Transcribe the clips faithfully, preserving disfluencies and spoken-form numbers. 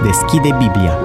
Deschide Biblia.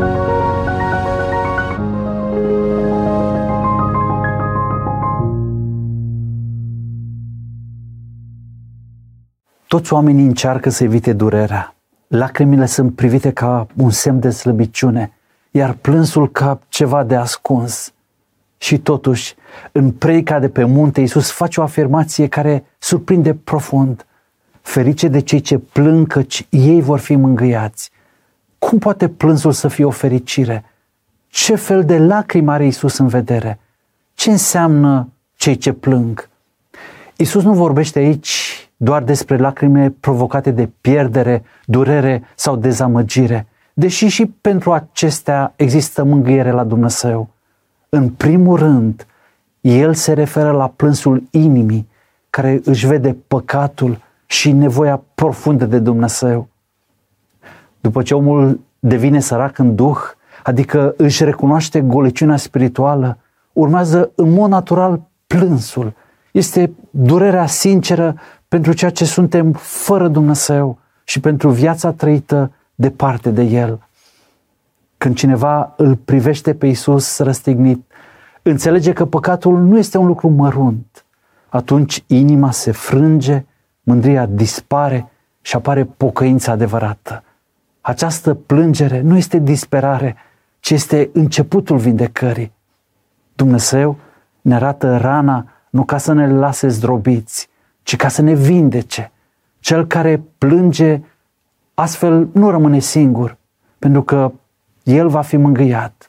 Toți oamenii încearcă să evite durerea. Lacrimile sunt privite ca un semn de slăbiciune, iar plânsul ca ceva de ascuns. Și totuși, în predica de pe munte, Iisus face o afirmație care surprinde profund. Ferice de cei ce plâng, căci ei vor fi mângâiați. Cum poate plânsul să fie o fericire? Ce fel de lacrimi are Iisus în vedere? Ce înseamnă cei ce plâng? Iisus nu vorbește aici doar despre lacrimile provocate de pierdere, durere sau dezamăgire, deși și pentru acestea există mângâiere la Dumnezeu. În primul rând, El se referă la plânsul inimii, care își vede păcatul și nevoia profundă de Dumnezeu. După ce omul devine sărac în duh, adică își recunoaște goliciunea spirituală, urmează în mod natural plânsul. Este durerea sinceră pentru ceea ce suntem fără Dumnezeu și pentru viața trăită departe de El. Când cineva îl privește pe Iisus răstignit, înțelege că păcatul nu este un lucru mărunt. Atunci inima se frânge, mândria dispare și apare pocăința adevărată. Această plângere nu este disperare, ci este începutul vindecării. Dumnezeu ne arată rana nu ca să ne lase zdrobiți, ci ca să ne vindece. Cel care plânge astfel nu rămâne singur, pentru că el va fi mângâiat.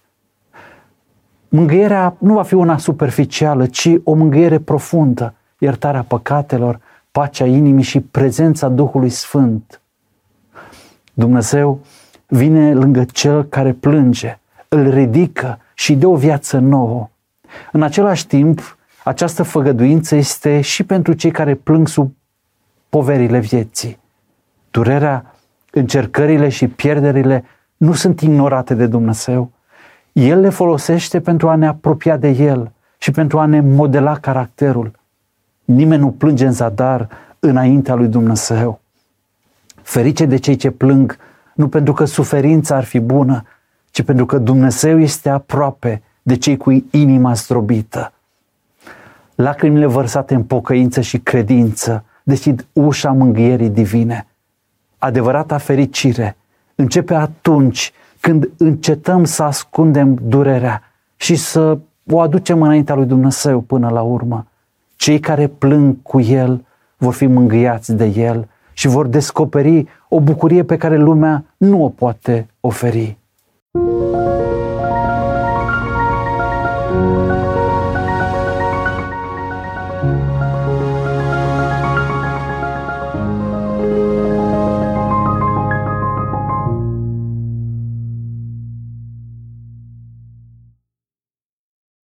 Mângâierea nu va fi una superficială, ci o mângâiere profundă, iertarea păcatelor, pacea inimii și prezența Duhului Sfânt. Dumnezeu vine lângă cel care plânge, îl ridică și dă o viață nouă. În același timp, această făgăduință este și pentru cei care plâng sub poverile vieții. Durerea, încercările și pierderile nu sunt ignorate de Dumnezeu. El le folosește pentru a ne apropia de El și pentru a ne modela caracterul. Nimeni nu plânge în zadar înaintea lui Dumnezeu. Ferice de cei ce plâng, nu pentru că suferința ar fi bună, ci pentru că Dumnezeu este aproape de cei cu inima zdrobită. Lacrimile vărsate în pocăință și credință deschid ușa mângâierii divine. Adevărata fericire începe atunci când încetăm să ascundem durerea și să o aducem înaintea lui Dumnezeu până la urmă. Cei care plâng cu El vor fi mângâiați de El și vor descoperi o bucurie pe care lumea nu o poate oferi.